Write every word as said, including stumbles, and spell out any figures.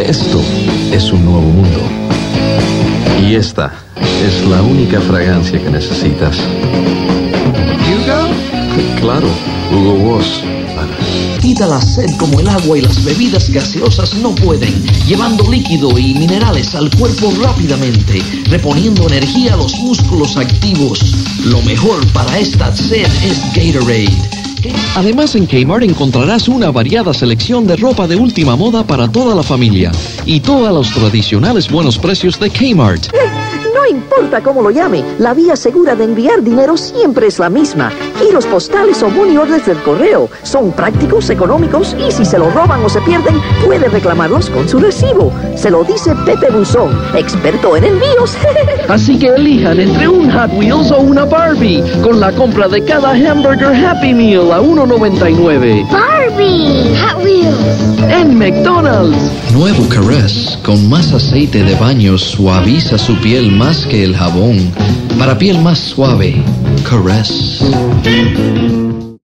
Esto es un nuevo mundo. Y esta es la única fragancia que necesitas. ¿Hugo? Claro, Hugo Boss. Quita la sed como el agua y las bebidas gaseosas no pueden, llevando líquido y minerales al cuerpo rápidamente, reponiendo energía a los músculos activos. Lo mejor para esta sed es Gatorade. Además, en Kmart encontrarás una variada selección de ropa de última moda para toda la familia y todos los tradicionales buenos precios de Kmart. No importa cómo lo llame, la vía segura de enviar dinero siempre es la misma. Giros postales o money orders del correo son prácticos, económicos y si se lo roban o se pierden, puede reclamarlos con su recibo. Se lo dice Pepe Buzón, experto en envíos. Así que elijan entre un Hot Wheels o una Barbie con la compra de cada hamburger Happy Meal a uno noventa y nueve. Barbie, Hot Wheels. En McDonald's. Nuevo Caress, con más aceite de baño, suaviza su piel más que el jabón. Para piel más suave, Caress.